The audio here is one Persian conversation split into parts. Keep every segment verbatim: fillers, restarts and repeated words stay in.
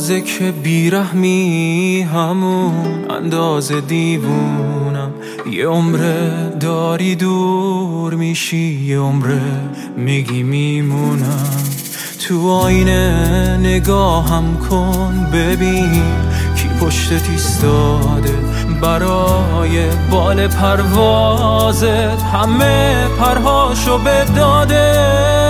اندازه که بیرحمی همون اندازه دیوونم. یه عمره داری دور میشی، یه عمره میگی میمونم. تو آینه نگاهم کن ببین کی پشتت ایستاده، برای بال پروازت همه پرهاشو بداده.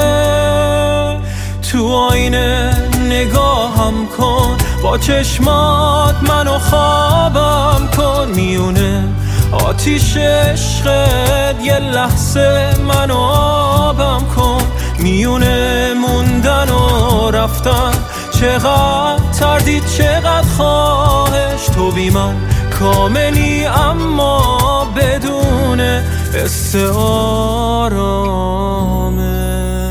تو آینه نگاهم کن، با چشمات منو خوابم کن. میونه آتیش عشقت یه لحظه منو آبم کن. میونه موندن و رفتن چقدر تردید چقدر خواهش. تو بی من کاملی اما بدون استعارامش.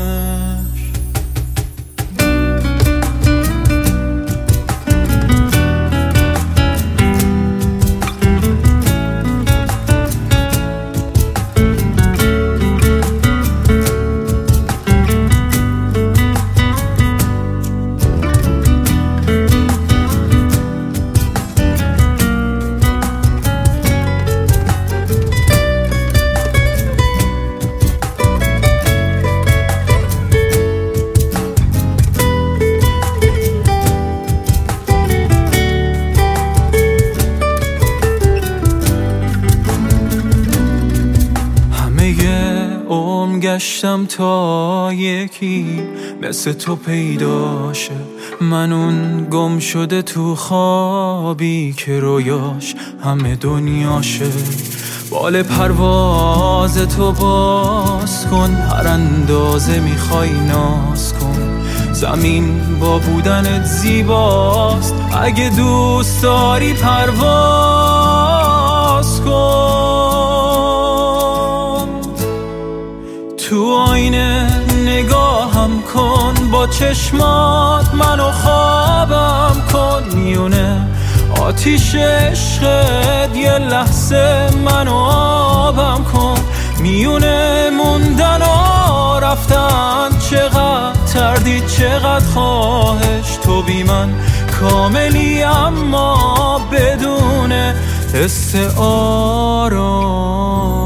گشتم تا یکی مثل تو پیدا شه، من اون گم شده تو خوابی که رویاش همه دنیاشه. بال پرواز تو باز کن، هر اندازه میخوای ناز کن. زمین با بودنت زیباست، اگه دوست داری پرواز کن. تو آینه نگاهم کن، با چشمات منو خوابم کن. میونه آتیش عشقت یه لحظه منو آبم کن. میونه موندن و رفتن چقدر تردید چقدر خواهش. تو بی من کاملی اما بدون استعاره.